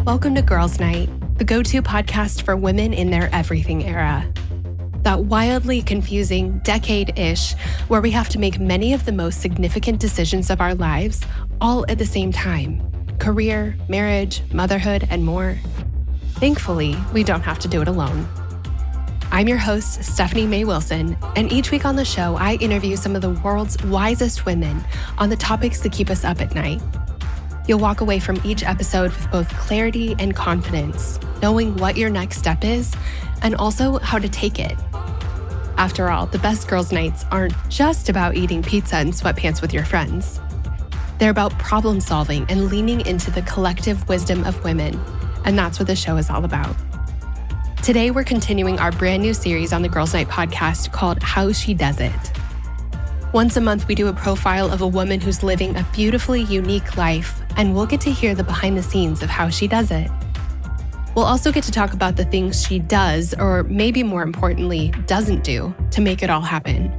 Welcome to Girls Night, the go-to podcast for women in their everything era. That wildly confusing decade-ish where we have to make many of the most significant decisions of our lives all at the same time. Career, marriage, motherhood, and more. Thankfully, we don't have to do it alone. I'm your host, Stephanie May Wilson, and each week on the show, I interview some of the world's wisest women on the topics that keep us up at night. You'll walk away from each episode with both clarity and confidence, knowing what your next step is, and also how to take it. After all, the best girls' nights aren't just about eating pizza and sweatpants with your friends. They're about problem solving and leaning into the collective wisdom of women, and that's what the show is all about. Today, we're continuing our brand new series on the Girls Night podcast called How She Does It. Once a month, we do a profile of a woman who's living a beautifully unique life, and we'll get to hear the behind the scenes of how she does it. We'll also get to talk about the things she does, or maybe more importantly, doesn't do, to make it all happen.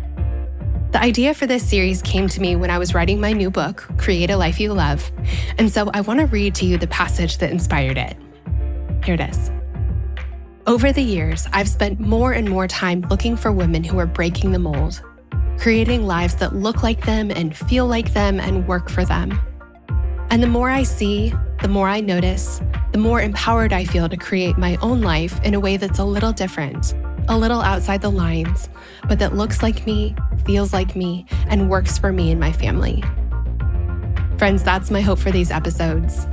The idea for this series came to me when I was writing my new book, Create a Life You Love, and so I want to read to you the passage that inspired it. Here it is. Over the years, I've spent more and more time looking for women who are breaking the mold, creating lives that look like them and feel like them and work for them. And the more I see, the more I notice, the more empowered I feel to create my own life in a way that's a little different, a little outside the lines, but that looks like me, feels like me, and works for me and my family. Friends, that's my hope for these episodes.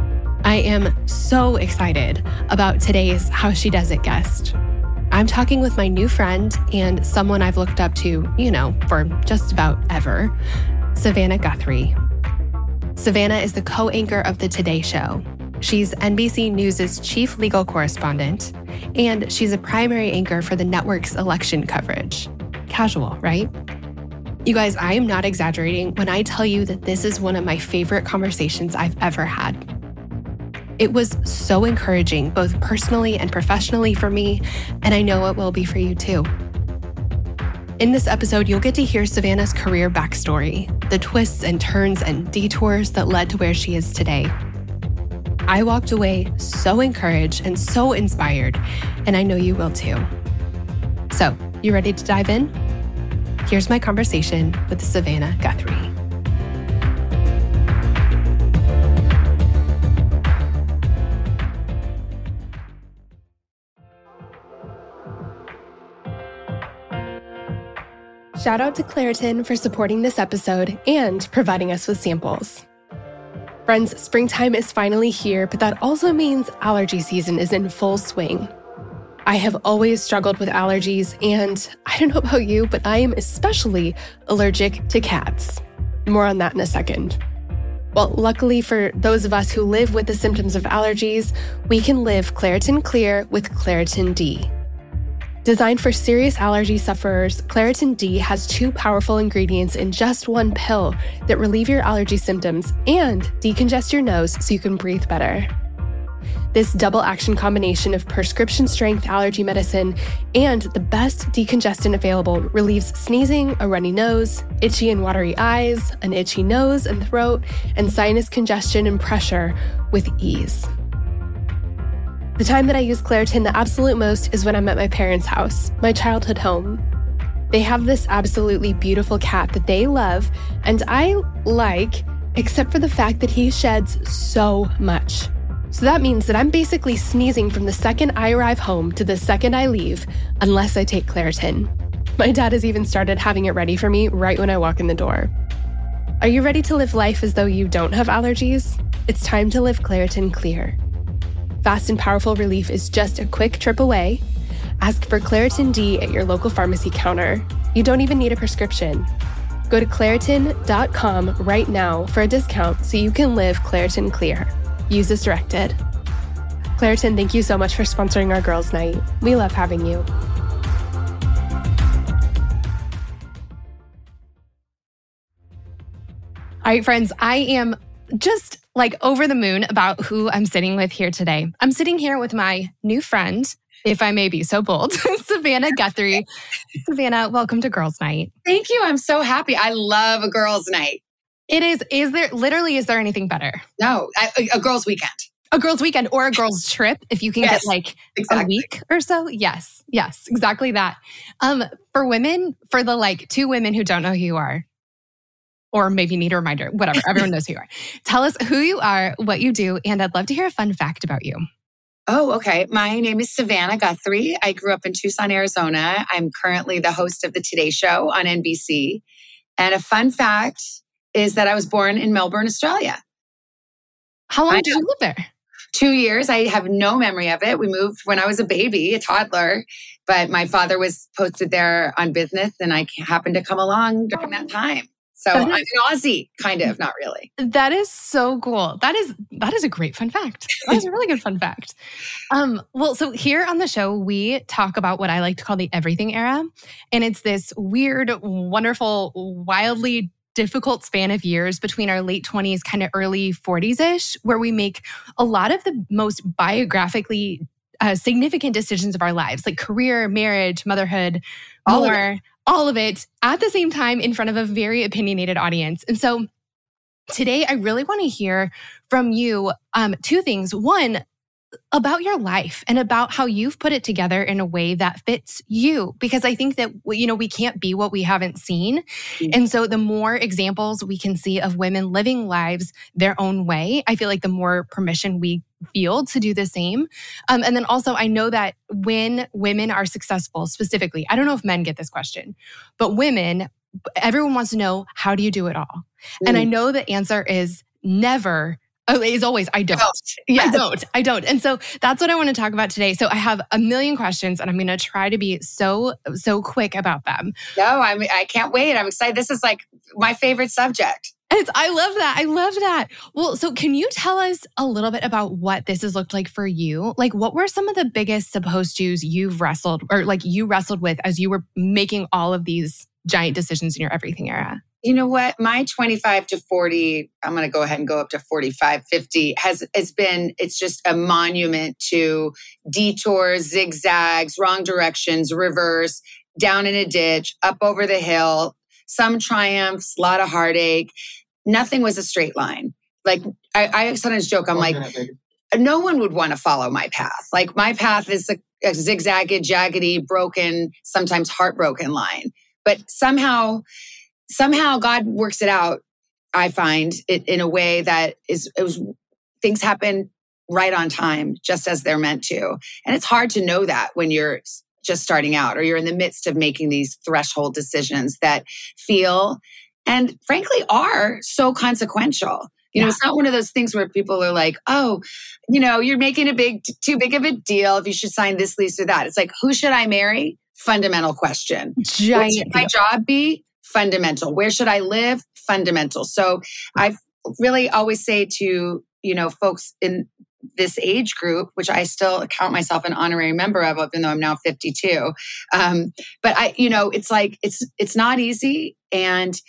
I am so excited about today's How She Does It guest. I'm talking with my new friend and someone I've looked up to, for just about ever, Savannah Guthrie. Savannah is the co-anchor of The Today Show. She's NBC News' chief legal correspondent, and she's a primary anchor for the network's election coverage. Casual, right? You guys, I am not exaggerating when I tell you that this is one of my favorite conversations I've ever had. It was so encouraging, both personally and professionally for me, and I know it will be for you too. In this episode, you'll get to hear Savannah's career backstory, the twists and turns and detours that led to where she is today. I walked away so encouraged and so inspired, and I know you will too. So, you ready to dive in? Here's my conversation with Savannah Guthrie. Shout out to Claritin for supporting this episode and providing us with samples. Friends, springtime is finally here, but that also means allergy season is in full swing. I have always struggled with allergies, and I don't know about you, but I am especially allergic to cats. More on that in a second. Well, luckily for those of us who live with the symptoms of allergies, we can live Claritin Clear with Claritin D. Designed for serious allergy sufferers, Claritin D has 2 powerful ingredients in just one pill that relieve your allergy symptoms and decongest your nose so you can breathe better. This double action combination of prescription strength allergy medicine and the best decongestant available relieves sneezing, a runny nose, itchy and watery eyes, an itchy nose and throat, and sinus congestion and pressure with ease. The time that I use Claritin the absolute most is when I'm at my parents' house, my childhood home. They have this absolutely beautiful cat that they love, and I like, except for the fact that he sheds so much. So that means that I'm basically sneezing from the second I arrive home to the second I leave, unless I take Claritin. My dad has even started having it ready for me right when I walk in the door. Are you ready to live life as though you don't have allergies? It's time to live Claritin Clear. Fast and powerful relief is just a quick trip away. Ask for Claritin D at your local pharmacy counter. You don't even need a prescription. Go to Claritin.com right now for a discount so you can live Claritin Clear. Use as directed. Claritin, thank you so much for sponsoring our Girls Night. We love having you. All right, friends, I am just over the moon about who I'm sitting with here today. I'm sitting here with my new friend, if I may be so bold, Savannah Guthrie. Savannah, welcome to Girls Night. Thank you. I'm so happy. I love a girls' night. It is. Is there anything better? No, a girls' weekend. A girls' weekend or a girls' trip if you can get like exactly. a week or so. Yes, exactly that. For women, for the like 2 women who don't know who you are, or maybe need a reminder, whatever, everyone knows who you are. Tell us who you are, what you do, and I'd love to hear a fun fact about you. Oh, okay. My name is Savannah Guthrie. I grew up in Tucson, Arizona. I'm currently the host of the Today Show on NBC. And a fun fact is that I was born in Melbourne, Australia. How long did you live there? 2 years. I have no memory of it. We moved when I was a baby, a toddler, but my father was posted there on business and I happened to come along during that time. So I'm an Aussie, kind of, not really. That is so cool. That is a great fun fact. That is a really good fun fact. Well, so here on the show, we talk about what I like to call the everything era. And it's this weird, wonderful, wildly difficult span of years between our late 20s, kind of early 40s-ish, where we make a lot of the most biographically significant decisions of our lives, like career, marriage, motherhood, all of it at the same time in front of a very opinionated audience. And so today, I really want to hear from you 2 things. One, about your life and about how you've put it together in a way that fits you. Because I think that, we can't be what we haven't seen. Mm-hmm. And so the more examples we can see of women living lives their own way, I feel like the more permission we feel to do the same. And then also, I know that when women are successful, specifically, I don't know if men get this question, but women, everyone wants to know, how do you do it all? Mm. And I know the answer is never. Oh, is always, I don't. Yes. I don't. And so that's what I want to talk about today. So I have a million questions and I'm going to try to be so quick about them. No, I can't wait. I'm excited. This is like my favorite subject. I love that. Well, so can you tell us a little bit about what this has looked like for you? Like, what were some of the biggest supposed to's you've wrestled with as you were making all of these giant decisions in your everything era? You know what? My 25 to 40, I'm going to go ahead and go up to 45, 50 has been, it's just a monument to detours, zigzags, wrong directions, reverse, down in a ditch, up over the hill, some triumphs, a lot of heartache. Nothing was a straight line. Like I sometimes joke, I'm like, no one would want to follow my path. Like my path is a zigzagged, jaggedy, broken, sometimes heartbroken line. But somehow God works it out, I find, it in a way that things happen right on time, just as they're meant to. And it's hard to know that when you're just starting out or you're in the midst of making these threshold decisions that feel and frankly are so consequential. You know, it's not one of those things where people are like, oh, you're making too big of a deal if you should sign this lease or that. It's like, who should I marry? Fundamental question. What should my job be? Fundamental. Where should I live? Fundamental. So I really always say to, folks in this age group, which I still count myself an honorary member of, even though I'm now 52. But it's like, it's not easy. And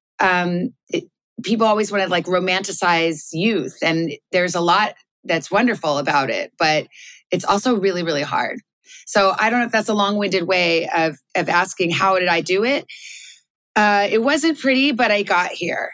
people always want to like romanticize youth. And there's a lot that's wonderful about it, but it's also really, really hard. So I don't know if that's a long-winded way of asking, how did I do it? It wasn't pretty, but I got here.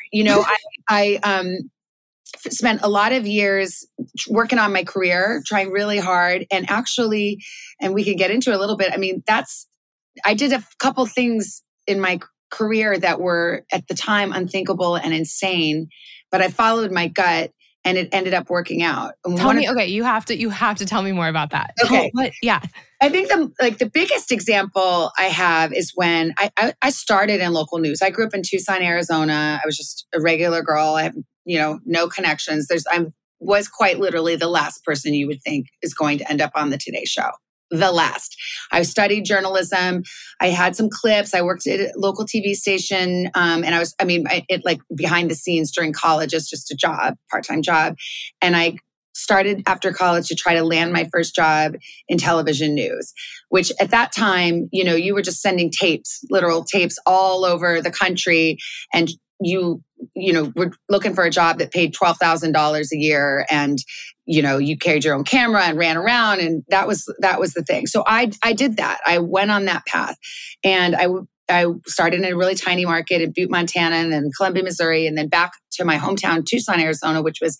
I spent a lot of years working on my career, trying really hard, and we can get into it a little bit. I mean, I did a couple things in my career that were at the time unthinkable and insane, but I followed my gut and it ended up working out. You have to tell me more about that. Okay. Yeah. I think the biggest example I have is when I started in local news. I grew up in Tucson, Arizona. I was just a regular girl. I have, no connections. I was quite literally the last person you would think is going to end up on the Today Show. The last. I studied journalism. I had some clips. I worked at a local TV station. And it like behind the scenes during college as just a job, part-time job. And I started after college to try to land my first job in television news, which at that time, you were just sending tapes, literal tapes all over the country. And you were looking for a job that paid $12,000 a year. And, you carried your own camera and ran around. And that was the thing. So I did that. I went on that path and I started in a really tiny market in Butte, Montana, and then Columbia, Missouri, and then back to my hometown, Tucson, Arizona, which was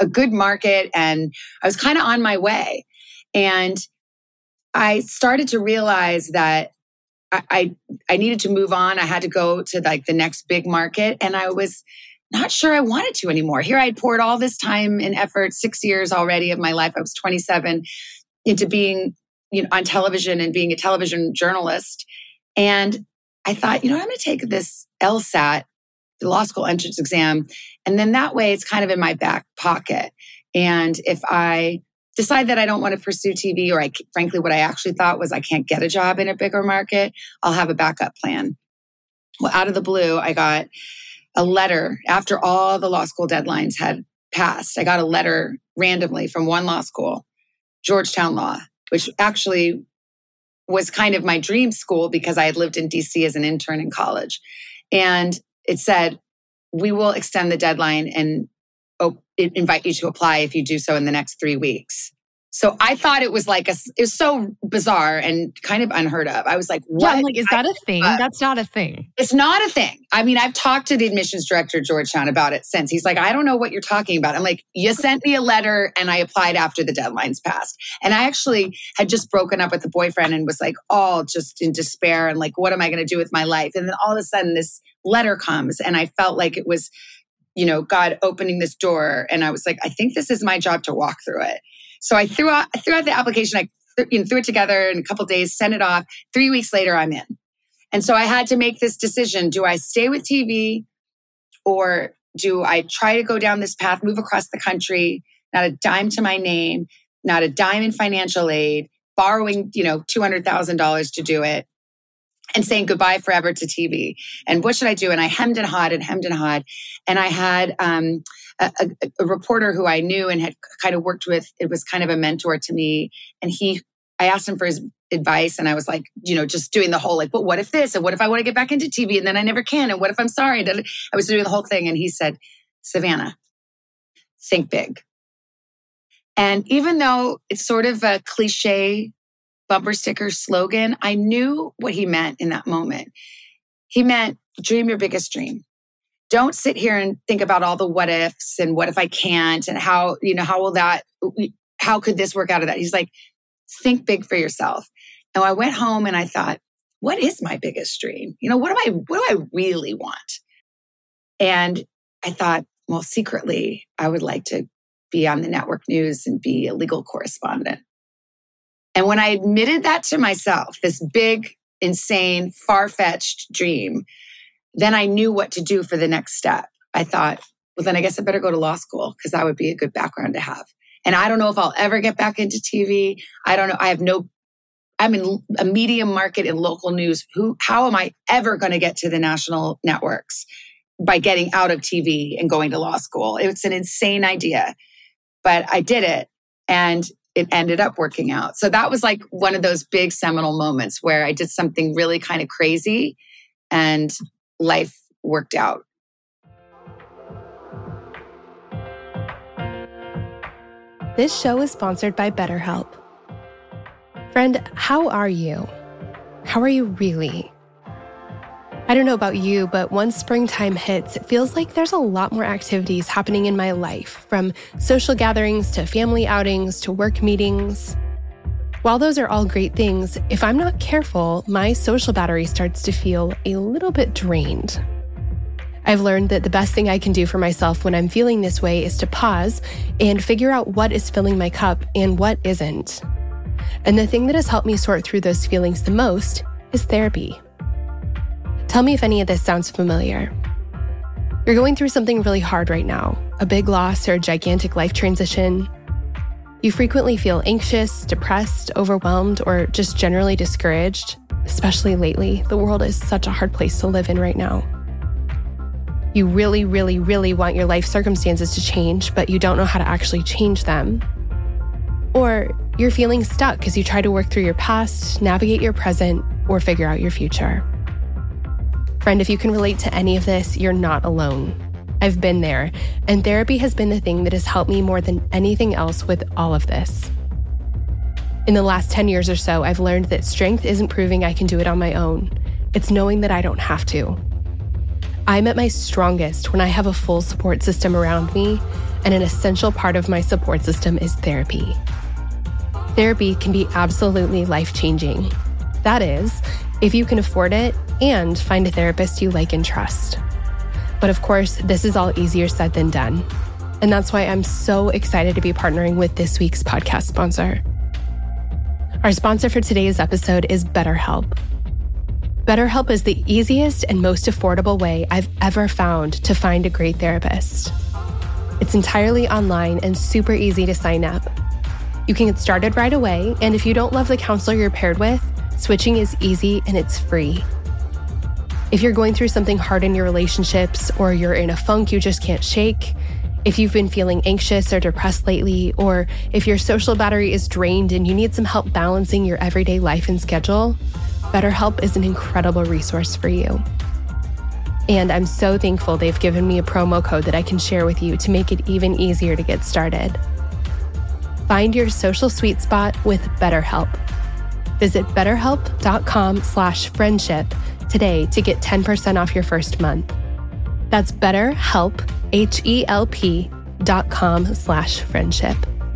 a good market and I was kind of on my way. And I started to realize that I needed to move on. I had to go to like the next big market. And I was not sure I wanted to anymore. Here I'd poured all this time and effort, 6 years already of my life. I was 27 into being on television and being a television journalist. And I thought, I'm going to take this LSAT, the law school entrance exam. And then that way it's kind of in my back pocket. And if I decide that I don't want to pursue TV, or frankly, what I actually thought was I can't get a job in a bigger market, I'll have a backup plan. Well, out of the blue, I got a letter after all the law school deadlines had passed. I got a letter randomly from one law school, Georgetown Law, which actually was kind of my dream school because I had lived in DC as an intern in college. And it said, we will extend the deadline and invite you to apply if you do so in the next 3 weeks. So I thought it was it was so bizarre and kind of unheard of. I was like, what? Yeah, is that a thing? That's not a thing. It's not a thing. I mean, I've talked to the admissions director at Georgetown about it since. He's like, I don't know what you're talking about. I'm like, you sent me a letter and I applied after the deadlines passed. And I actually had just broken up with the boyfriend and was like all just in despair and like, what am I going to do with my life? And then all of a sudden this letter comes and I felt like it was, God opening this door. And I was like, I think this is my job to walk through it. So I threw out the application. I threw it together in a couple of days, sent it off. 3 weeks later, I'm in. And so I had to make this decision. Do I stay with TV or do I try to go down this path, move across the country, not a dime to my name, not a dime in financial aid, borrowing, $200,000 to do it, and saying goodbye forever to TV? And what should I do? And I hemmed and hawed. And I had a reporter who I knew and had kind of worked with. It was kind of a mentor to me. And I asked him for his advice. And I was like, just doing the whole but what if this? And what if I want to get back into TV and then I never can? And what if I'm sorry? I was doing the whole thing. And he said, Savannah, think big. And even though it's sort of a cliche bumper sticker slogan, I knew what he meant in that moment. He meant dream your biggest dream. Don't sit here and think about all the what ifs and what if I can't and how could this work out of that? He's like, think big for yourself. And I went home and I thought, what is my biggest dream? What do I really want? And I thought, well, secretly, I would like to be on the network news and be a legal correspondent. And when I admitted that to myself, this big, insane, far-fetched dream, then I knew what to do for the next step. I thought, well, then I guess I better go to law school because that would be a good background to have. And I don't know if I'll ever get back into TV. I don't know. I'm in a medium market in local news. How am I ever going to get to the national networks by getting out of TV and going to law school? It's an insane idea, but I did it. And it ended up working out. So that was like one of those big seminal moments where I did something really kind of crazy and life worked out. This show is sponsored by BetterHelp. Friend, how are you? How are you really? I don't know about you, but once springtime hits, it feels like there's a lot more activities happening in my life, from social gatherings to family outings to work meetings. While those are all great things, if I'm not careful, my social battery starts to feel a little bit drained. I've learned that the best thing I can do for myself when I'm feeling this way is to pause and figure out what is filling my cup and what isn't. And the thing that has helped me sort through those feelings the most is therapy. Tell me if any of this sounds familiar. You're going through something really hard right now, a big loss or a gigantic life transition. You frequently feel anxious, depressed, overwhelmed, or just generally discouraged, especially lately. The world is such a hard place to live in right now. You really, really, really want your life circumstances to change, but you don't know how to actually change them. Or you're feeling stuck as you try to work through your past, navigate your present, or figure out your future. Friend, if you can relate to any of this, you're not alone. I've been there, and therapy has been the thing that has helped me more than anything else with all of this. In the last 10 years or so, I've learned that strength isn't proving I can do it on my own. It's knowing that I don't have to. I'm at my strongest when I have a full support system around me, and an essential part of my support system is therapy. Therapy can be absolutely life-changing. That is, if you can afford it and find a therapist you like and trust. But of course, this is all easier said than done. And that's why I'm so excited to be partnering with this week's podcast sponsor. Our sponsor for today's episode is BetterHelp. BetterHelp is the easiest and most affordable way I've ever found to find a great therapist. It's entirely online and super easy to sign up. You can get started right away, and if you don't love the counselor you're paired with, switching is easy and it's free. If you're going through something hard in your relationships, or you're in a funk you just can't shake, if you've been feeling anxious or depressed lately, or if your social battery is drained and you need some help balancing your everyday life and schedule, BetterHelp is an incredible resource for you. And I'm so thankful they've given me a promo code that I can share with you to make it even easier to get started. Find your social sweet spot with BetterHelp. Visit betterhelp.com/friendship today to get 10% off your first month. That's BetterHelp, HELP.com/friendship.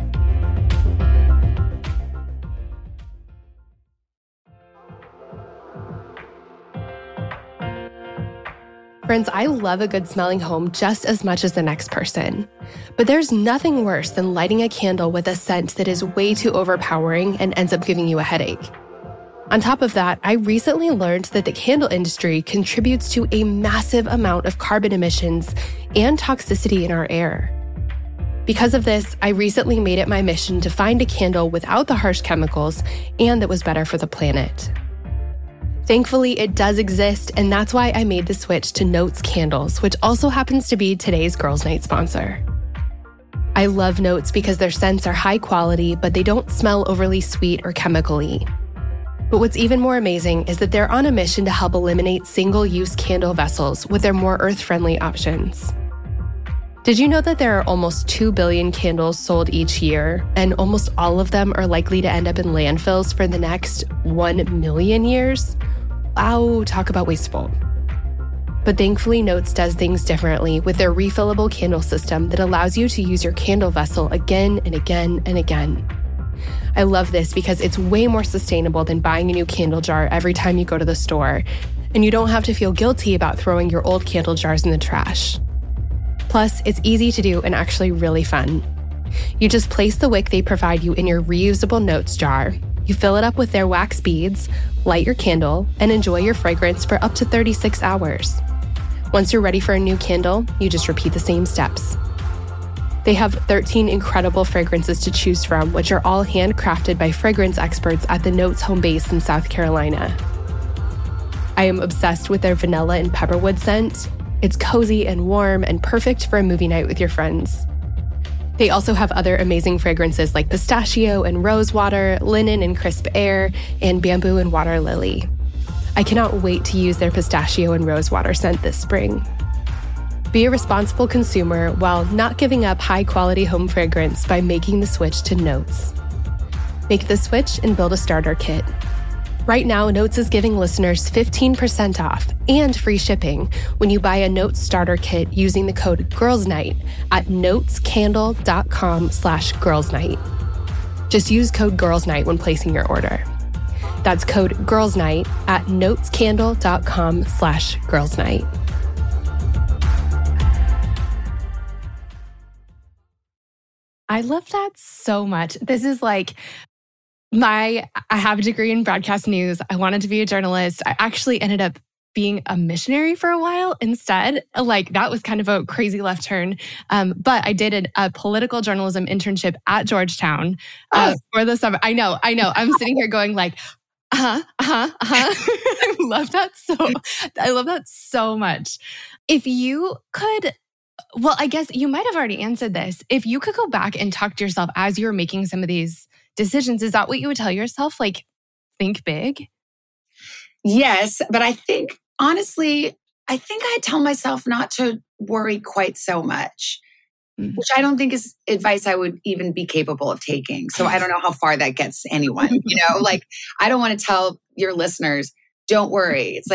Friends, I love a good smelling home just as much as the next person. But there's nothing worse than lighting a candle with a scent that is way too overpowering and ends up giving you a headache. On top of that, I recently learned that the candle industry contributes to a massive amount of carbon emissions and toxicity in our air. Because of this, I recently made it my mission to find a candle without the harsh chemicals and that was better for the planet. Thankfully, it does exist, and that's why I made the switch to Notes Candles, which also happens to be today's Girls Night sponsor. I love Notes because their scents are high quality, but they don't smell overly sweet or chemical-y. But what's even more amazing is that they're on a mission to help eliminate single-use candle vessels with their more earth-friendly options. Did you know that there are almost 2 billion candles sold each year, and almost all of them are likely to end up in landfills for the next 1 million years? Wow, talk about wasteful. But thankfully, Notes does things differently with their refillable candle system that allows you to use your candle vessel again and again and again. I love this because it's way more sustainable than buying a new candle jar every time you go to the store, and you don't have to feel guilty about throwing your old candle jars in the trash. Plus, it's easy to do and actually really fun. You just place the wick they provide you in your reusable Notes jar. You fill it up with their wax beads, light your candle, and enjoy your fragrance for up to 36 hours. Once you're ready for a new candle, you just repeat the same steps. They have 13 incredible fragrances to choose from, which are all handcrafted by fragrance experts at the Notes home base in South Carolina. I am obsessed with their vanilla and pepperwood scent. It's cozy and warm and perfect for a movie night with your friends. They also have other amazing fragrances like pistachio and rose water, linen and crisp air, and bamboo and water lily. I cannot wait to use their pistachio and rose water scent this spring. Be a responsible consumer while not giving up high-quality home fragrance by making the switch to Notes. Make the switch and build a starter kit. Right now, Notes is giving listeners 15% off and free shipping when you buy a Notes starter kit using the code GIRLSNIGHT at notescandle.com/girlsnight. Just use code GIRLSNIGHT when placing your order. That's code GIRLSNIGHT at notescandle.com/girlsnight. I love that so much. This is like I have a degree in broadcast news. I wanted to be a journalist. I actually ended up being a missionary for a while instead. Like that was kind of a crazy left turn. But I did a political journalism internship at Georgetown for the summer. I know. I'm sitting here going like, I love that so much. If you could, well, I guess you might have already answered this. If you could go back and talk to yourself as you were making some of these decisions, is that what you would tell yourself? Like, think big? Yes, but I think, honestly, I tell myself not to worry quite so much, which I don't think is advice I would even be capable of taking. So I don't know how far that gets anyone, Like, I don't want to tell your listeners, don't worry. It's like,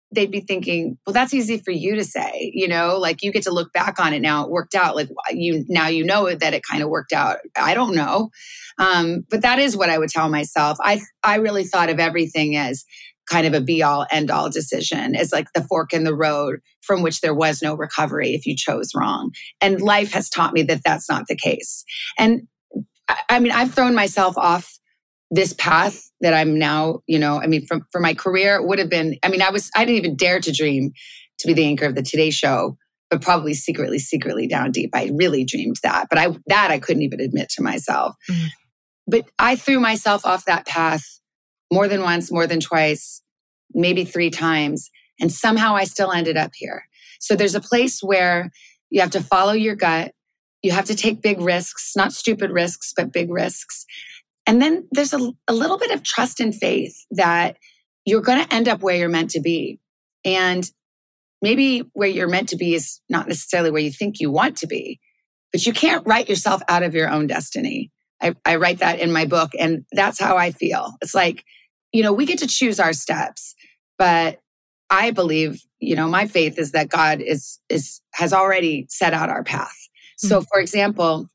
they'd be thinking, well, that's easy for you to say, like you get to look back on it now. It worked out. Like now you know that it kind of worked out. I don't know. But that is what I would tell myself. I really thought of everything as kind of a be all end all decision. It's like the fork in the road from which there was no recovery if you chose wrong. And life has taught me that that's not the case. And I mean, I've thrown myself off this path that I'm now, for my career, it would have been, I didn't even dare to dream to be the anchor of the Today Show, but probably secretly down deep, I really dreamed that. But I couldn't even admit to myself. Mm-hmm. But I threw myself off that path more than once, more than twice, maybe 3 times. And somehow I still ended up here. So there's a place where you have to follow your gut. You have to take big risks, not stupid risks, but big risks. And then there's a little bit of trust and faith that you're going to end up where you're meant to be. And maybe where you're meant to be is not necessarily where you think you want to be, but you can't write yourself out of your own destiny. I write that in my book, and that's how I feel. It's like, we get to choose our steps, but I believe, my faith is that God has already set out our path. Mm-hmm. So for example,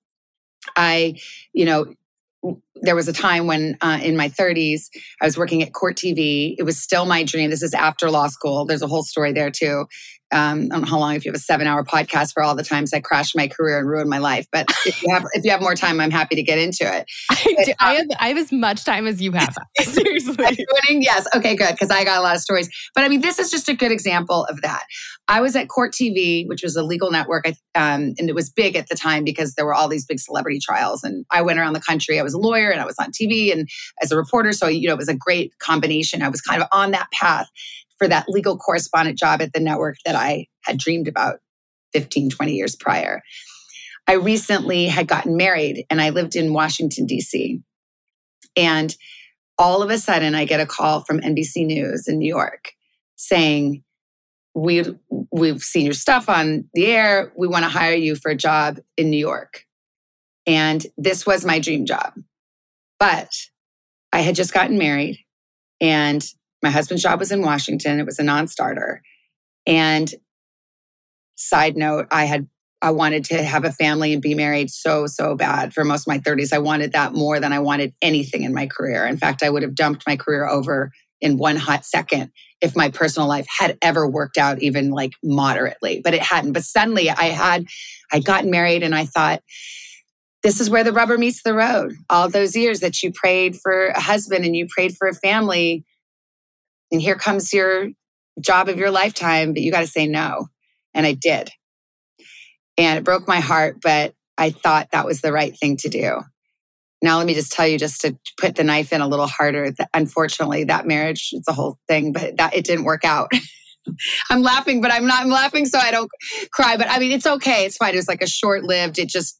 there was a time when in my 30s, I was working at Court TV. It was still my dream. This is after law school. There's a whole story there too. I don't know how long, if you have a 7-hour podcast for all the times I crashed my career and ruined my life. But if you have more time, I'm happy to get into it. I have as much time as you have. Seriously. Yes. Okay, good. Because I got a lot of stories. But this is just a good example of that. I was at Court TV, which was a legal network. And it was big at the time because there were all these big celebrity trials. And I went around the country. I was a lawyer and I was on TV and as a reporter. So, it was a great combination. I was kind of on that path for that legal correspondent job at the network that I had dreamed about 15, 20 years prior. I recently had gotten married and I lived in Washington, D.C. And all of a sudden I get a call from NBC News in New York saying, we've seen your stuff on the air. We want to hire you for a job in New York. And this was my dream job. But I had just gotten married and my husband's job was in Washington. It was a non-starter. And side note, I wanted to have a family and be married so bad for most of my 30s. I wanted that more than I wanted anything in my career. In fact, I would have dumped my career over in one hot second if my personal life had ever worked out even like moderately, but it hadn't. But suddenly I'd gotten married and I thought, this is where the rubber meets the road. All those years that you prayed for a husband and you prayed for a family, and here comes your job of your lifetime, but you got to say no. And I did. And it broke my heart, but I thought that was the right thing to do. Now, let me just tell you, just to put the knife in a little harder, unfortunately, that marriage, it's a whole thing, but it didn't work out. I'm laughing, but I'm laughing so I don't cry. But it's okay. It's fine. It was like a short-lived, it just,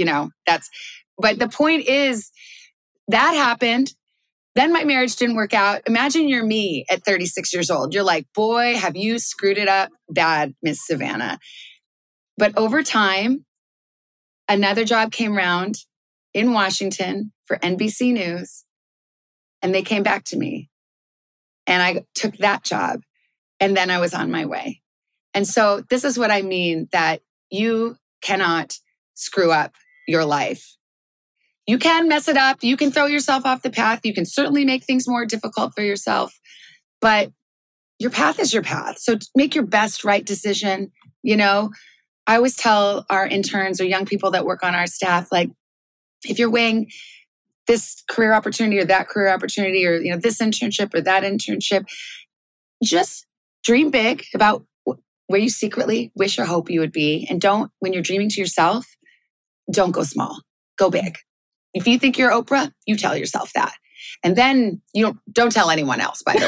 but the point is that happened. Then my marriage didn't work out. Imagine you're me at 36 years old. You're like, boy, have you screwed it up bad, Miss Savannah. But over time, another job came around in Washington for NBC News. And they came back to me. And I took that job. And then I was on my way. And so this is what I mean, that you cannot screw up your life. You can mess it up. You can throw yourself off the path. You can certainly make things more difficult for yourself. But your path is your path. So make your best right decision. I always tell our interns or young people that work on our staff, like, if you're weighing this career opportunity or that career opportunity or, this internship or that internship, just dream big about where you secretly wish or hope you would be. And when you're dreaming to yourself, don't go small, go big. If you think you're Oprah, you tell yourself that. And then you don't tell anyone else, by the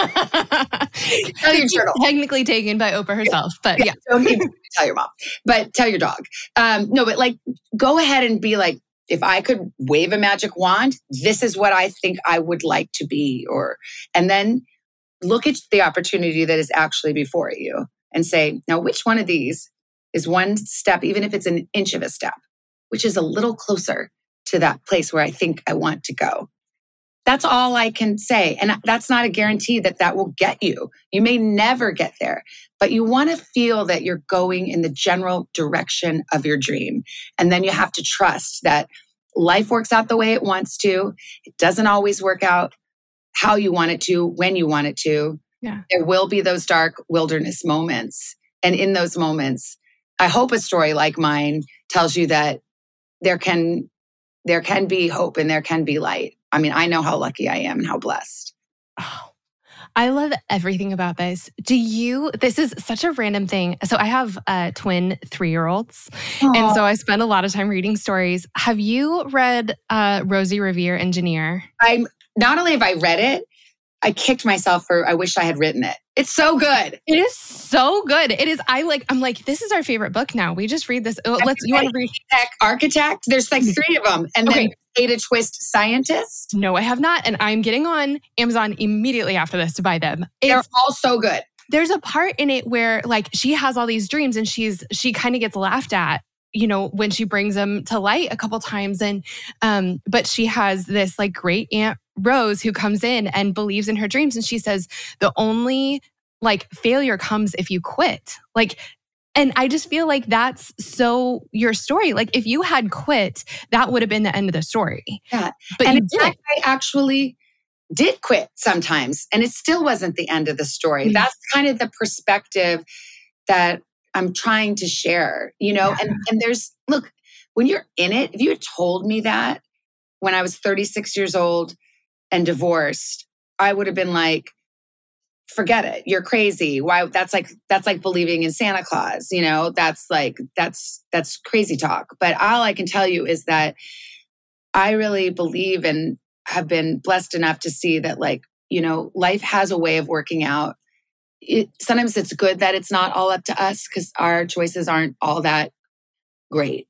way. Tell your journal. Technically taken by Oprah herself, but yeah. Don't even tell your mom, but tell your dog. But go ahead and be like, if I could wave a magic wand, this is what I think I would like to be. And then look at the opportunity that is actually before you and say, now, which one of these is one step, even if it's an inch of a step, which is a little closer to that place where I think I want to go. That's all I can say. And that's not a guarantee that that will get you. You may never get there, but you want to feel that you're going in the general direction of your dream. And then you have to trust that life works out the way it wants to. It doesn't always work out how you want it to, when you want it to. Yeah. There will be those dark wilderness moments. And in those moments, I hope a story like mine tells you that there can be hope and there can be light. I mean, I know how lucky I am and how blessed. Oh, I love everything about this. This is such a random thing. So I have twin 3-year-olds. And so I spend a lot of time reading stories. Have you read Rosie Revere, Engineer? Not only have I read it, I kicked myself I wish I had written it. It's so good. It is so good. It is. I'm like, this is our favorite book now. We just read this. You want to read Architect? There's like 3 of them. And then Ada Twist, Scientist. No, I have not. And I'm getting on Amazon immediately after this to buy them. They're all so good. There's a part in it where like she has all these dreams and she kind of gets laughed at, when she brings them to light a couple times. And, but she has this like great aunt Rose who comes in and believes in her dreams. And she says, the only like failure comes if you quit. Like, and I just feel like that's so your story. Like if you had quit, that would have been the end of the story. Yeah. But and you did. I actually did quit sometimes and it still wasn't the end of the story. Mm-hmm. That's kind of the perspective that I'm trying to share, and look, when you're in it, if you had told me that when I was 36 years old and divorced, I would have been like, forget it. You're crazy. Why? That's like believing in Santa Claus, that's crazy talk. But all I can tell you is that I really believe and have been blessed enough to see that life has a way of working out. Sometimes it's good that it's not all up to us because our choices aren't all that great.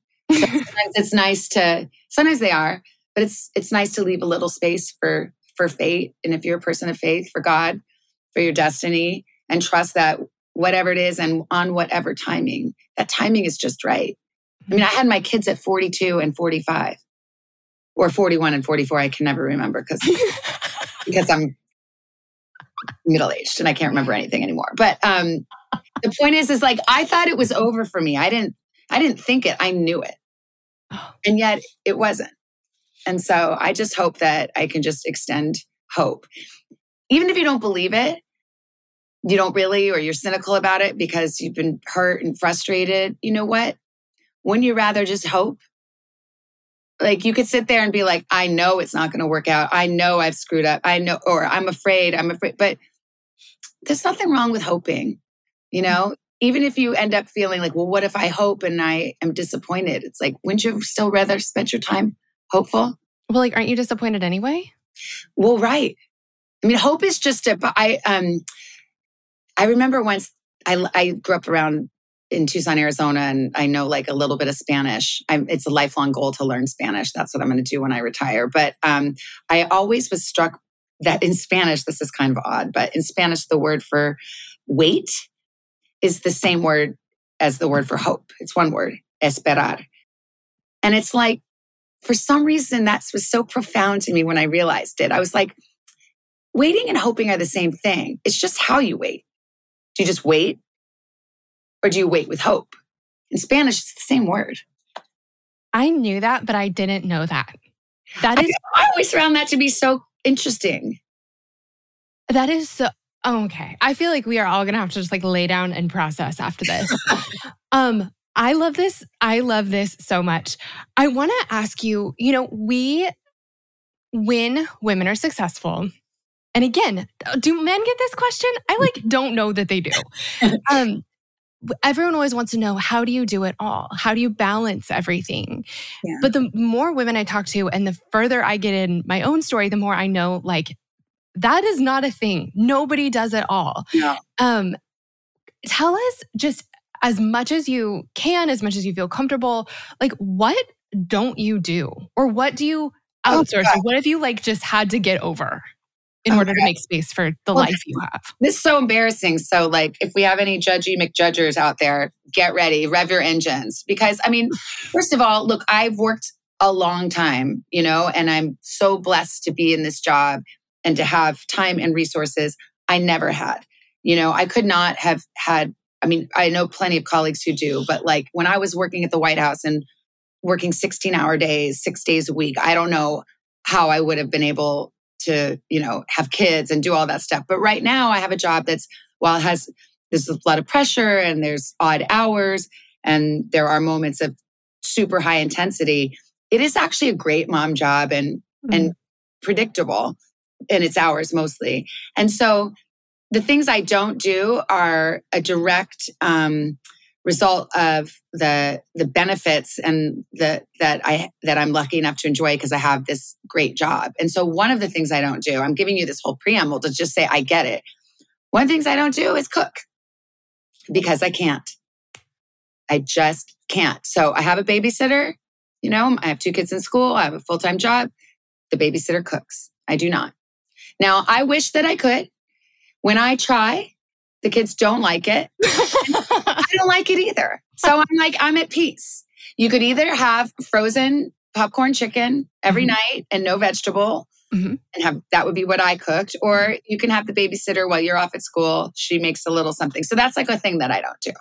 Sometimes they are, but it's nice to leave a little space for fate. And if you're a person of faith, for God, for your destiny, and trust that whatever it is and on whatever timing, that timing is just right. I mean, I had my kids at 42 and 45 or 41 and 44. I can never remember because I'm middle-aged and I can't remember anything anymore. But the point is like, I thought it was over for me. I didn't think it, I knew it. And yet it wasn't. And so I just hope that I can just extend hope. Even if you don't believe it, you don't really, or you're cynical about it because you've been hurt and frustrated. You know what? Wouldn't you rather just hope? Like you could sit there and be like, I know it's not going to work out. I know I've screwed up. I know, or I'm afraid. But there's nothing wrong with hoping, Even if you end up feeling like, well, what if I hope and I am disappointed? It's like, wouldn't you still rather spend your time hopeful? Well, like, aren't you disappointed anyway? Well, right. I mean, hope is just I remember once I grew up around in Tucson, Arizona, and I know like a little bit of Spanish. It's a lifelong goal to learn Spanish. That's what I'm going to do when I retire. But I always was struck that in Spanish, this is kind of odd, but in Spanish, the word for wait is the same word as the word for hope. It's one word, esperar. And it's like, for some reason, that was so profound to me when I realized it. I was like, waiting and hoping are the same thing. It's just how you wait. Do you just wait? Or do you wait with hope? In Spanish, it's the same word. I knew that, but I didn't know that. I always found that to be so interesting. That is so... Okay. I feel like we are all going to have to just like lay down and process after this. I love this. I love this so much. I want to ask you, when women are successful, and again, do men get this question? I don't know that they do. Everyone always wants to know, how do you do it all? How do you balance everything? Yeah. But the more women I talk to and the further I get in my own story, the more I know that is not a thing. Nobody does it all. No. Tell us just as much as you can, as much as you feel comfortable, what don't you do? Or what do you outsource? Or what have you just had to get over in order to make space for the life you have? This is so embarrassing. So if we have any judgy McJudgers out there, get ready, rev your engines. Because first of all, look, I've worked a long time, and I'm so blessed to be in this job and to have time and resources I never had. I could not have had, I know plenty of colleagues who do, but like when I was working at the White House and working 16-hour days, 6 days a week, I don't know how I would have been able to, have kids and do all that stuff. But right now I have a job that's, while there's a lot of pressure and there's odd hours and there are moments of super high intensity, it is actually a great mom job and predictable in its hours mostly. And so the things I don't do are a direct result of the benefits and that I'm lucky enough to enjoy because I have this great job. And so one of the things I don't do, I'm giving you this whole preamble to just say I get it. One of the things I don't do is cook because I can't. I just can't. So I have a babysitter. I have 2 kids in school. I have a full-time job. The babysitter cooks. I do not. Now, I wish that I could. When I try, the kids don't like it. I don't like it either. So I'm at peace. You could either have frozen popcorn chicken every night and no vegetable, and that would be what I cooked. Or you can have the babysitter while you're off at school. She makes a little something. So that's like a thing that I don't do.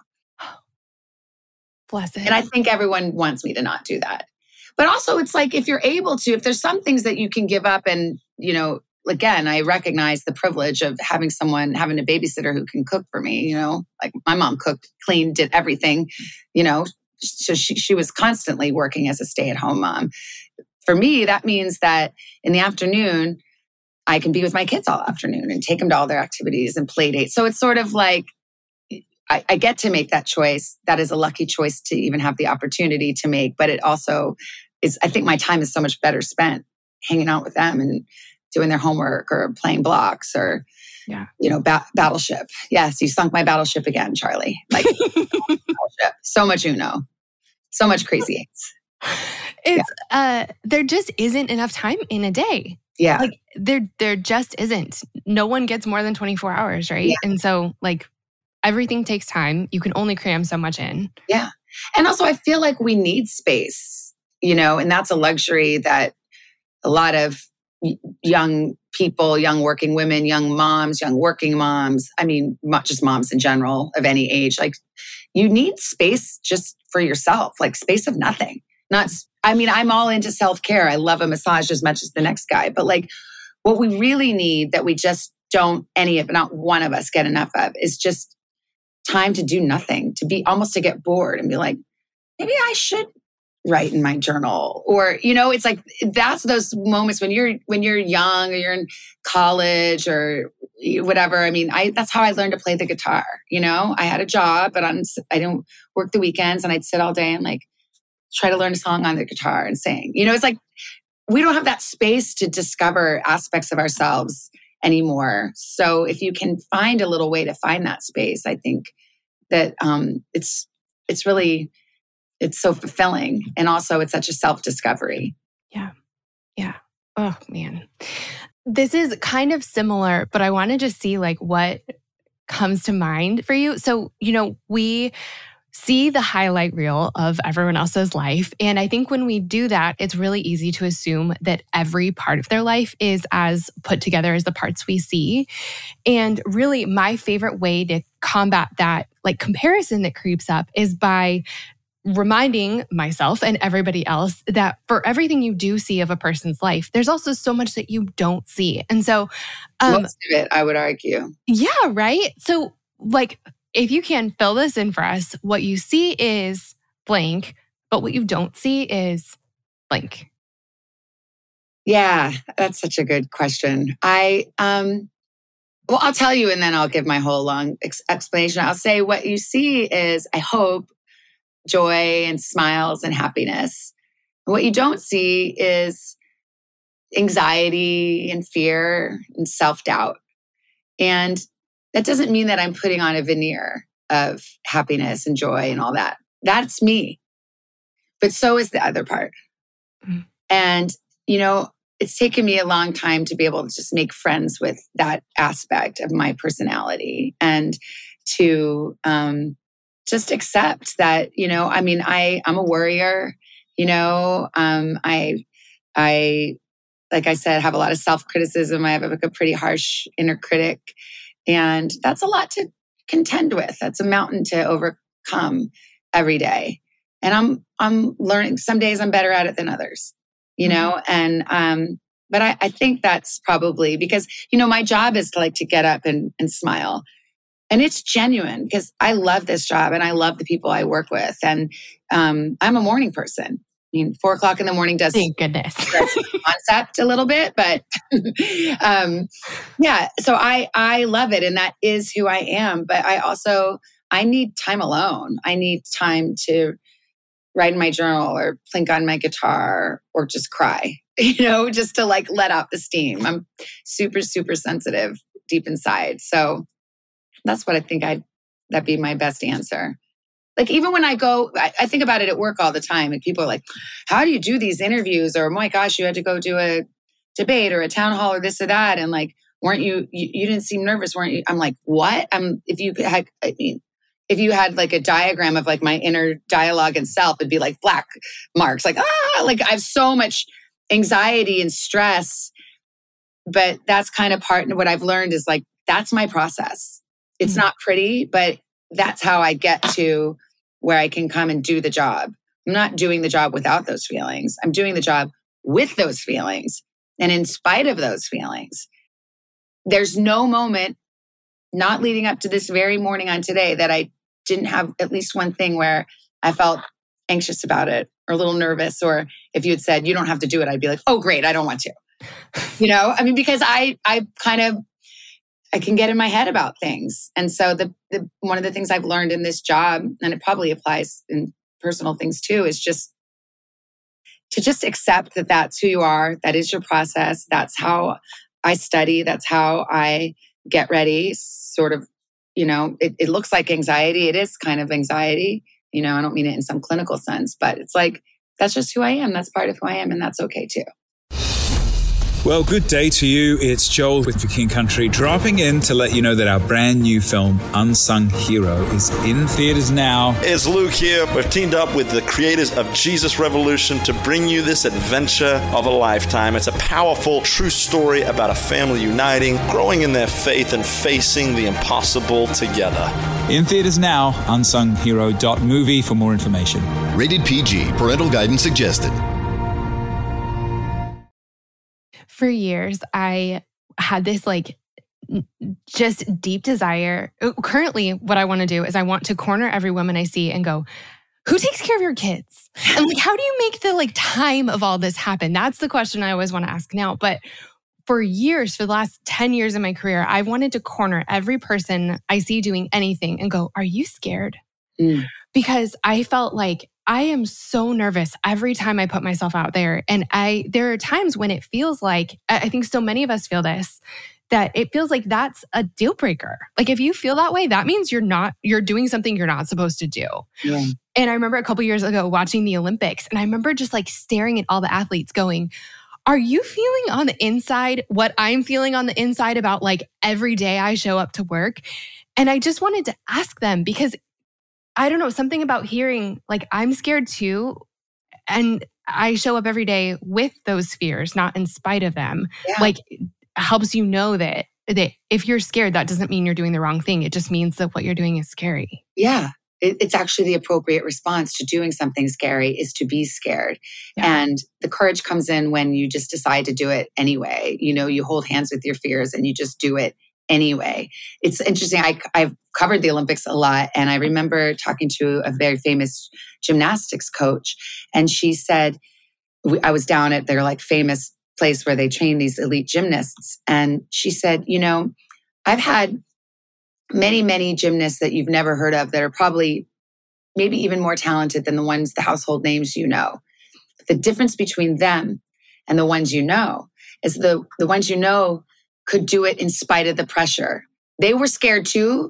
Bless it. And I think everyone wants me to not do that. But also it's like, if you're able to, if there's some things that you can give up and, again, I recognize the privilege of having a babysitter who can cook for me, like my mom cooked, cleaned, did everything, so she was constantly working as a stay-at-home mom. For me, that means that in the afternoon, I can be with my kids all afternoon and take them to all their activities and play dates. So it's sort of like, I get to make that choice. That is a lucky choice to even have the opportunity to make. But it also is, I think my time is so much better spent hanging out with them and doing their homework or playing blocks or, Battleship. Yes, you sunk my Battleship again, Charlie. Like Battleship. So much Uno. So much Crazy 8s. There just isn't enough time in a day. Yeah. Like there just isn't. No one gets more than 24 hours, right? Yeah. And so like everything takes time. You can only cram so much in. Yeah. And also I feel like we need space, and that's a luxury that a lot of young people, young working women, young moms, young working moms, not just moms in general of any age, like you need space just for yourself, like space of nothing. I'm all into self-care. I love a massage as much as the next guy, but like what we really need that we just don't, not one of us get enough of is just time to do nothing, to get bored and be like, maybe I should write in my journal. Or, it's like, that's those moments when you're young or you're in college or whatever. That's how I learned to play the guitar. I had a job, but I didn't work the weekends and I'd sit all day and like try to learn a song on the guitar and sing. It's like, we don't have that space to discover aspects of ourselves anymore. So if you can find a little way to find that space, I think that it's so fulfilling. And also it's such a self-discovery. Yeah. Yeah. Oh man. This is kind of similar, but I want to just see like what comes to mind for you. So, we see the highlight reel of everyone else's life. And I think when we do that, it's really easy to assume that every part of their life is as put together as the parts we see. And really, my favorite way to combat that like comparison that creeps up is by reminding myself and everybody else that for everything you do see of a person's life, there's also so much that you don't see. And so most of it, I would argue. Yeah, right? So like, if you can fill this in for us, what you see is blank, but what you don't see is blank. Yeah, that's such a good question. I'll tell you and then I'll give my whole long explanation. I'll say what you see is, I hope, joy and smiles and happiness. And what you don't see is anxiety and fear and self-doubt. And that doesn't mean that I'm putting on a veneer of happiness and joy and all that. That's me. But so is the other part. Mm-hmm. And, it's taken me a long time to be able to just make friends with that aspect of my personality and to just accept that, I'm a worrier. I, like I said, have a lot of self-criticism. I have a pretty harsh inner critic, and that's a lot to contend with. That's a mountain to overcome every day. And I'm learning. Some days I'm better at it than others, and but I think that's probably because, my job is to get up and smile. And it's genuine because I love this job and I love the people I work with. And I'm a morning person. 4:00 in the morning does thank goodness concept a little bit, but yeah. So I love it, and that is who I am. But I need time alone. I need time to write in my journal or plink on my guitar or just cry. Just to let out the steam. I'm super, super sensitive deep inside. So that's what I think that'd be my best answer. Even when I go, I think about it at work all the time, and people are like, how do you do these interviews? Or, oh my gosh, you had to go do a debate or a town hall or this or that. And weren't you didn't seem nervous, weren't you? I'm like, what? If you had a diagram of my inner dialogue and self, it'd be black marks, I have so much anxiety and stress. But that's kind of part of what I've learned is that's my process. It's not pretty, but that's how I get to where I can come and do the job. I'm not doing the job without those feelings. I'm doing the job with those feelings. And in spite of those feelings, there's no moment, not leading up to this very morning on today, that I didn't have at least one thing where I felt anxious about it or a little nervous. Or if you had said, you don't have to do it, I'd be like, oh, great, I don't want to. Because I can get in my head about things. And so the one of the things I've learned in this job, and it probably applies in personal things too, is just to accept that that's who you are. That is your process. That's how I study. That's how I get ready. Sort of, it looks like anxiety. It is kind of anxiety. I don't mean it in some clinical sense, but it's that's just who I am. That's part of who I am. And that's okay too. Well, good day to you. It's Joel with For King Country, dropping in to let you know that our brand new film, Unsung Hero, is in theaters now. It's Luke here. We've teamed up with the creators of Jesus Revolution to bring you this adventure of a lifetime. It's a powerful, true story about a family uniting, growing in their faith, and facing the impossible together. In theaters now, unsunghero.movie for more information. Rated PG. Parental guidance suggested. For years, I had this just deep desire. Currently, what I want to do is I want to corner every woman I see and go, who takes care of your kids? And how do you make the time of all this happen? That's the question I always want to ask now. But for years, for the last 10 years of my career, I wanted to corner every person I see doing anything and go, are you scared? Because I felt like I am so nervous every time I put myself out there. And there are times when it feels like, I think so many of us feel this, that it feels like that's a deal breaker. If you feel that way, that means you're doing something you're not supposed to do. Yeah. And I remember a couple years ago watching the Olympics, and I remember just staring at all the athletes going, are you feeling on the inside what I'm feeling on the inside about every day I show up to work? And I just wanted to ask them, because I don't know, something about hearing I'm scared too. And I show up every day with those fears, not in spite of them. Yeah. Helps you know that if you're scared, that doesn't mean you're doing the wrong thing. It just means that what you're doing is scary. Yeah. It's actually the appropriate response to doing something scary is to be scared. Yeah. And the courage comes in when you just decide to do it anyway. You hold hands with your fears and you just do it anyway. It's interesting. I've covered the Olympics a lot, and I remember talking to a very famous gymnastics coach, and she said, I was down at their famous place where they train these elite gymnasts, and she said, I've had many, many gymnasts that you've never heard of that are probably maybe even more talented than the household names But the difference between them and the ones is the ones could do it in spite of the pressure. They were scared too,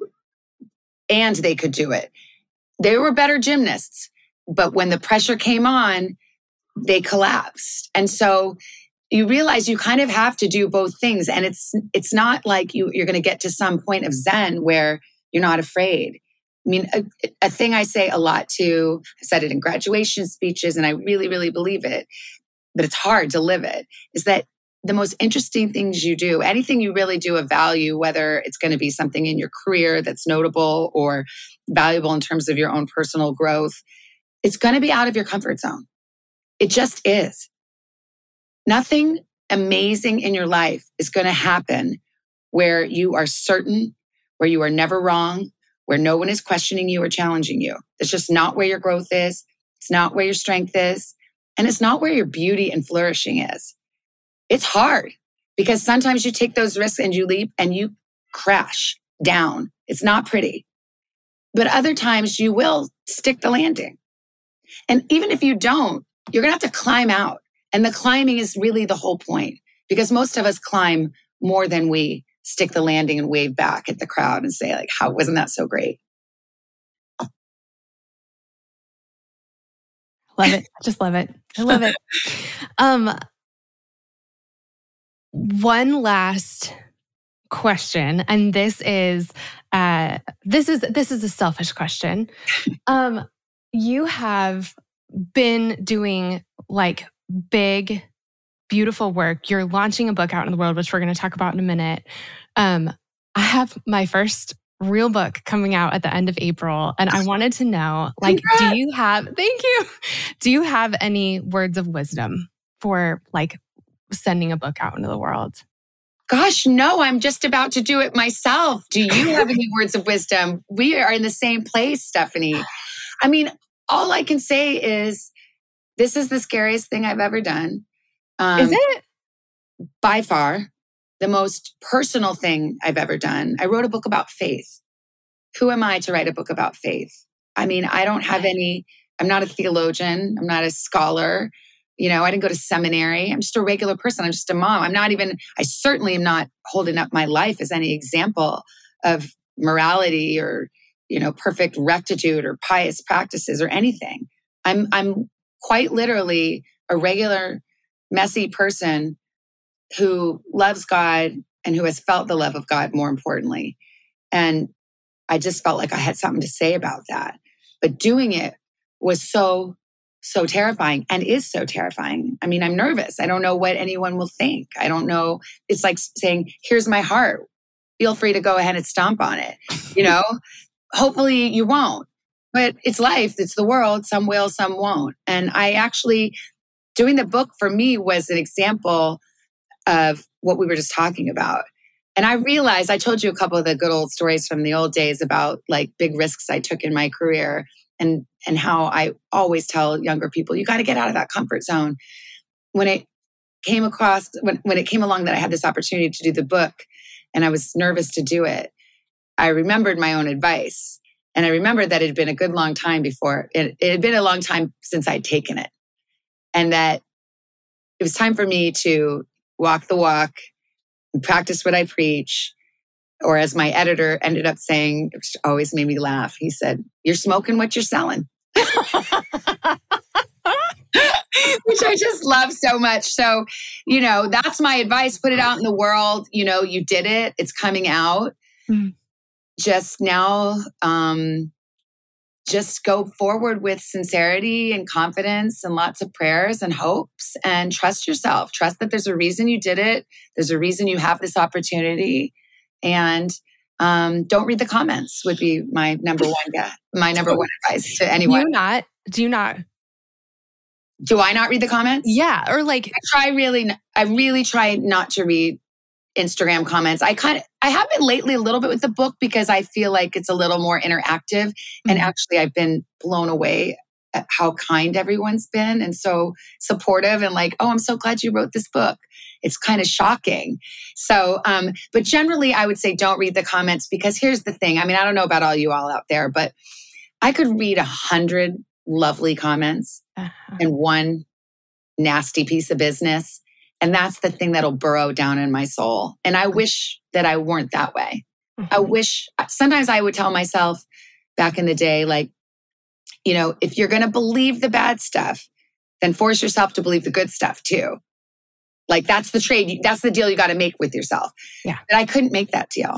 and they could do it. They were better gymnasts, but when the pressure came on, they collapsed. And so you realize you kind of have to do both things. And it's not like you're going to get to some point of Zen where you're not afraid. mean, a thing I say a lot too, I said it in graduation speeches, and I really, really believe it, but it's hard to live it, is that the most interesting things you do, anything you really do of value, whether it's going to be something in your career that's notable or valuable in terms of your own personal growth, it's going to be out of your comfort zone. It just is. Nothing amazing in your life is going to happen where you are certain, where you are never wrong, where no one is questioning you or challenging you. It's just not where your growth is. It's not where your strength is. And it's not where your beauty and flourishing is. It's hard because sometimes you take those risks and you leap and you crash down. It's not pretty. But other times you will stick the landing. And even if you don't, you're going to have to climb out. And the climbing is really the whole point, because most of us climb more than we stick the landing and wave back at the crowd and say, like, how wasn't that so great? Love it. Just love it. I love it. One last question, and this is a selfish question. You have been doing like big, beautiful work. You're launching a book out in the world, which we're going to talk about in a minute. I have my first real book coming out at the end of April. And I wanted to know, like, thank you. Do you have any words of wisdom for like sending a book out into the world? Gosh, no, I'm just about to do it myself. Do you have any words of wisdom? We are in the same place, Stephanie. I mean, all I can say is this is the scariest thing I've ever done. Is it? By far, the most personal thing I've ever done. I wrote a book about faith. Who am I to write a book about faith? I mean, I don't have I'm not a theologian. I'm not a scholar. You know, I didn't go to seminary. I'm just a regular person. I'm just a mom. I certainly am not holding up my life as any example of morality or, you know, perfect rectitude or pious practices or anything. I'm quite literally a regular, messy person who loves God and who has felt the love of God, more importantly. And I just felt like I had something to say about that. But doing it was so terrifying and is so terrifying. I mean, I'm nervous. I don't know what anyone will think. I don't know. It's like saying, here's my heart. Feel free to go ahead and stomp on it. You know, hopefully you won't. But it's life. It's the world. Some will, some won't. And doing the book for me was an example of what we were just talking about. And I realized, I told you a couple of the good old stories from the old days about like big risks I took in my career and how I always tell younger people, you got to get out of that comfort zone. When it came along that I had this opportunity to do the book and I was nervous to do it, I remembered my own advice. And I remembered that it had been a good long time before. It had been a long time since I'd taken it. And that it was time for me to walk the walk and practice what I preach. Or as my editor ended up saying, which always made me laugh, he said, you're smoking what you're selling. Which I just love so much. So, you know, that's my advice. Put it out in the world. You know, you did it. It's coming out. Mm. Just now, just go forward with sincerity and confidence and lots of prayers and hopes and trust yourself. Trust that there's a reason you did it. There's a reason you have this opportunity. And don't read the comments would be my number one advice to anyone. Do you not? Do I not read the comments? Yeah. Or like, I really try not to read Instagram comments. I have been lately a little bit with the book because I feel like it's a little more interactive. Mm-hmm. And actually I've been blown away at how kind everyone's been and so supportive and like, oh, I'm so glad you wrote this book. It's kind of shocking. So, but generally I would say don't read the comments because here's the thing. I mean, I don't know about all you all out there, but I could read 100 lovely comments and one nasty piece of business. And that's the thing that'll burrow down in my soul. And I wish that I weren't that way. Mm-hmm. Sometimes I would tell myself back in the day, like, you know, if you're going to believe the bad stuff, then force yourself to believe the good stuff too. Like that's the trade. That's the deal you got to make with yourself. Yeah. But I couldn't make that deal.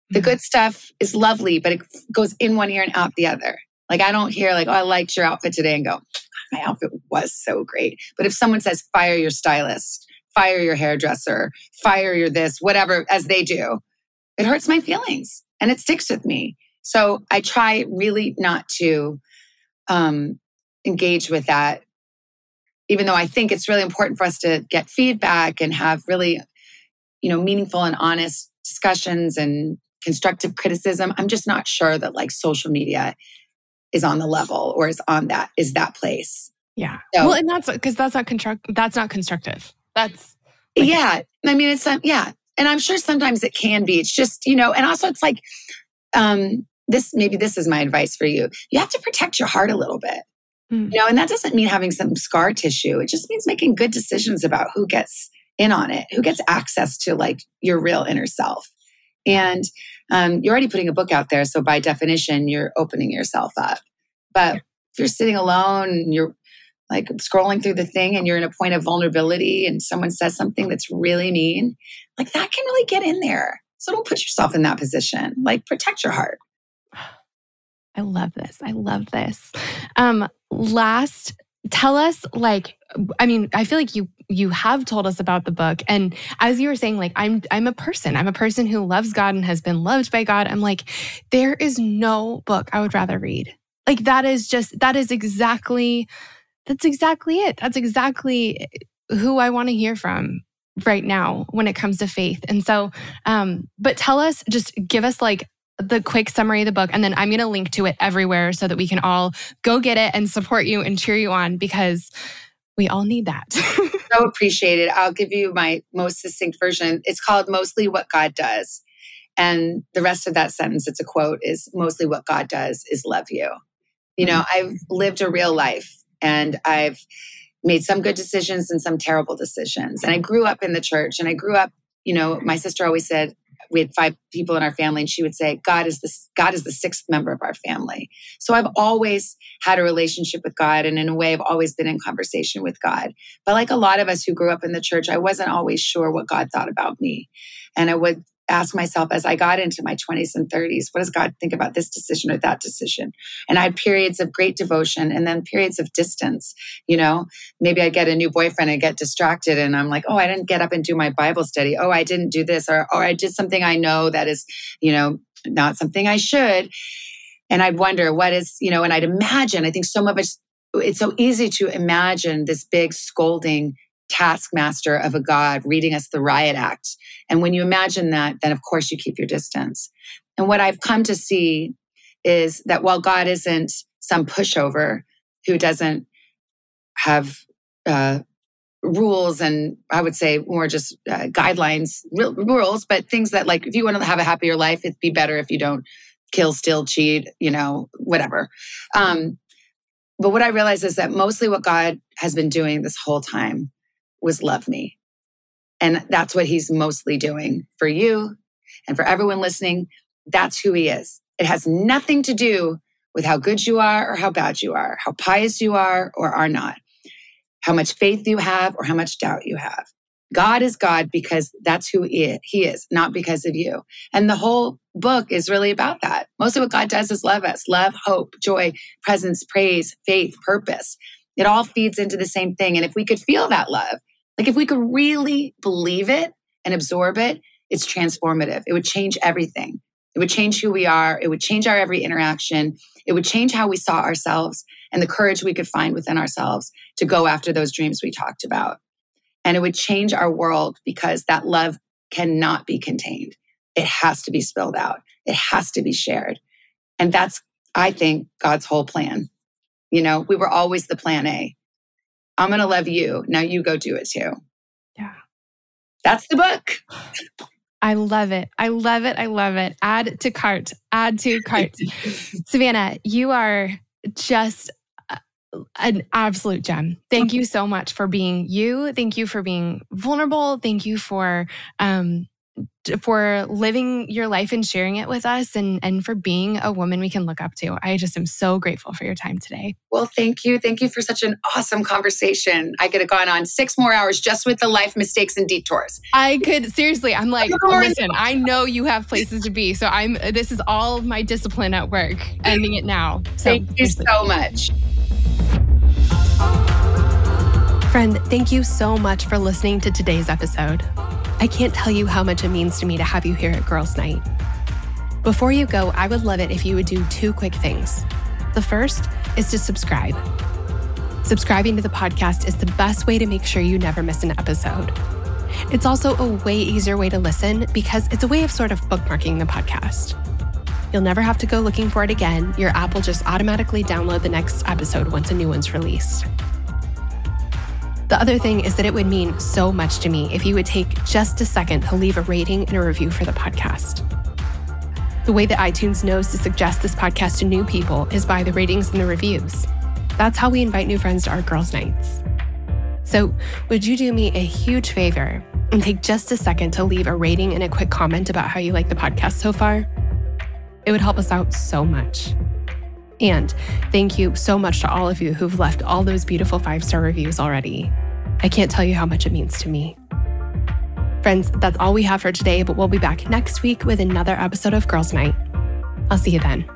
The good stuff is lovely, but it goes in one ear and out the other. Like I don't hear like, oh, I liked your outfit today and go, my outfit was so great. But if someone says, fire your stylist, fire your hairdresser, fire your this, whatever, as they do, it hurts my feelings and it sticks with me. So I try really not to engage with that, even though I think it's really important for us to get feedback and have really, meaningful and honest discussions and constructive criticism. I'm just not sure that like social media is on the level or is that place. Yeah. So, well, and that's because that's not constructive. That's like, yeah. I mean, it's yeah. And I'm sure sometimes it can be. It's just, and also it's like this is my advice for you. You have to protect your heart a little bit. And that doesn't mean having some scar tissue. It just means making good decisions about who gets in on it, who gets access to like your real inner self. And you're already putting a book out there. So by definition, you're opening yourself up. But if you're sitting alone and you're like scrolling through the thing and you're in a point of vulnerability and someone says something that's really mean, like that can really get in there. So don't put yourself in that position. Like protect your heart. I love this. Last, tell us I feel like you have told us about the book. And as you were saying, like, I'm a person who loves God and has been loved by God. I'm like, there is no book I would rather read. Like that's exactly it. That's exactly who I want to hear from right now when it comes to faith. And so, but tell us, just give us like the quick summary of the book, and then I'm going to link to it everywhere so that we can all go get it and support you and cheer you on, because we all need that. So appreciated. I'll give you my most succinct version. It's called Mostly What God Does. And the rest of that sentence, it's a quote, is mostly what God does is love you. I've lived a real life and I've made some good decisions and some terrible decisions. And I grew up in the church, and I grew up, my sister always said, we had 5 people in our family, and she would say, God is the 6th member of our family. So I've always had a relationship with God. And in a way, I've always been in conversation with God. But like a lot of us who grew up in the church, I wasn't always sure what God thought about me. And I would ask myself as I got into my 20s and 30s, what does God think about this decision or that decision? And I had periods of great devotion and then periods of distance. Maybe I get a new boyfriend and get distracted and I'm like, oh, I didn't get up and do my Bible study. Oh, I didn't do this, or I did something I know that is, not something I should. And I'd wonder what is, and I'd imagine, I think some of us, it's so easy to imagine this big scolding taskmaster of a God reading us the riot act. And when you imagine that, then of course you keep your distance. And what I've come to see is that while God isn't some pushover who doesn't have rules and I would say more just guidelines, rules, but things that like, if you want to have a happier life, it'd be better if you don't kill, steal, cheat, whatever. But what I realized is that mostly what God has been doing this whole time was love me. And that's what he's mostly doing for you and for everyone listening. That's who he is. It has nothing to do with how good you are or how bad you are, how pious you are or are not, how much faith you have or how much doubt you have. God is God because that's who he is, not because of you. And the whole book is really about that. Mostly what God does is love us. Love, hope, joy, presence, praise, faith, purpose. It all feeds into the same thing. And if we could feel that love, like if we could really believe it and absorb it, it's transformative. It would change everything. It would change who we are. It would change our every interaction. It would change how we saw ourselves and the courage we could find within ourselves to go after those dreams we talked about. And it would change our world because that love cannot be contained. It has to be spilled out. It has to be shared. And that's, I think, God's whole plan. We were always the plan A. I'm going to love you. Now you go do it too. Yeah. That's the book. I love it. Add to cart. Savannah, you are just an absolute gem. Thank you so much for being you. Thank you for being vulnerable. Thank you for for living your life and sharing it with us and for being a woman we can look up to. I just am so grateful for your time today. Well, thank you. Thank you for such an awesome conversation. I could have gone on 6 more hours just with the life mistakes and detours. I could, seriously, I'm like, listen, I know you have places to be. So this is all my discipline at work, ending it now. So, thank you so much. Friend, thank you so much for listening to today's episode. I can't tell you how much it means to me to have you here at Girls Night. Before you go, I would love it if you would do 2 quick things. The first is to subscribe. Subscribing to the podcast is the best way to make sure you never miss an episode. It's also a way easier way to listen because it's a way of sort of bookmarking the podcast. You'll never have to go looking for it again. Your app will just automatically download the next episode once a new one's released. The other thing is that it would mean so much to me if you would take just a second to leave a rating and a review for the podcast. The way that iTunes knows to suggest this podcast to new people is by the ratings and the reviews. That's how we invite new friends to our Girls' Nights. So would you do me a huge favor and take just a second to leave a rating and a quick comment about how you like the podcast so far? It would help us out so much. And thank you so much to all of you who've left all those beautiful 5-star reviews already. I can't tell you how much it means to me. Friends, that's all we have for today, but we'll be back next week with another episode of Girls Night. I'll see you then.